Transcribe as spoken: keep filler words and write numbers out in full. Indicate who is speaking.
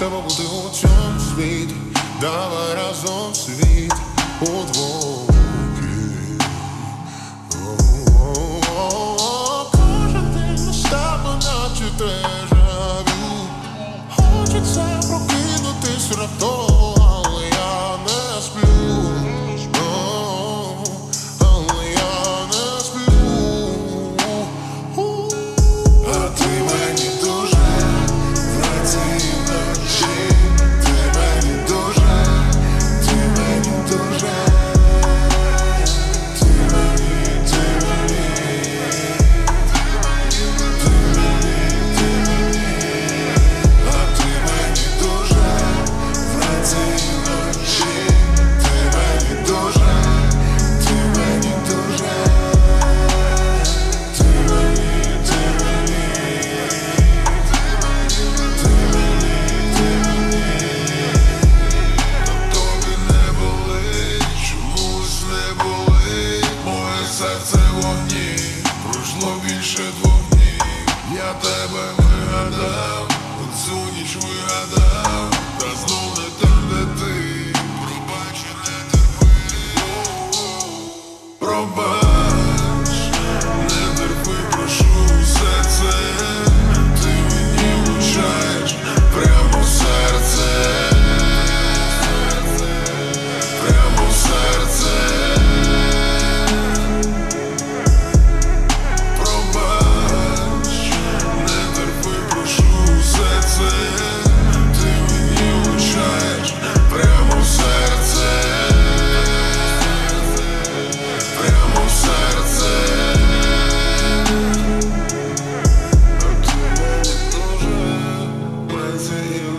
Speaker 1: треба бути у цьому світі, давай разом світ удвох. Кожен день настав, наче дежавю. Хочеться прокинутись раптово, але я не сплю. Але я не сплю. А ти мені дуже вранці і вночі. Ти мені дуже, ти мені дуже. Ти мені, ти мені. Ти мені, ти мені. А ти мені дуже вранці і вночі. Ти мені дуже, ти мені дуже. Ти мені, ти мені. Ти мені, ти мені. На тобі не болить, чомусь не болить. Моє серце в вогні, пройшло більше двох днів. Я тебе вигадав, оцю ніч вигадав. Та знов не там, де ти. Пробач, не терпи. Пробач, не терпи, прошу все це. Ти мені влучаєш прямо в серце. Прямо в серце. Пробач, не терпи, прошу все це. Ти мені влучаєш прямо в серце. Прямо в серце. А ти мені дуже вранці і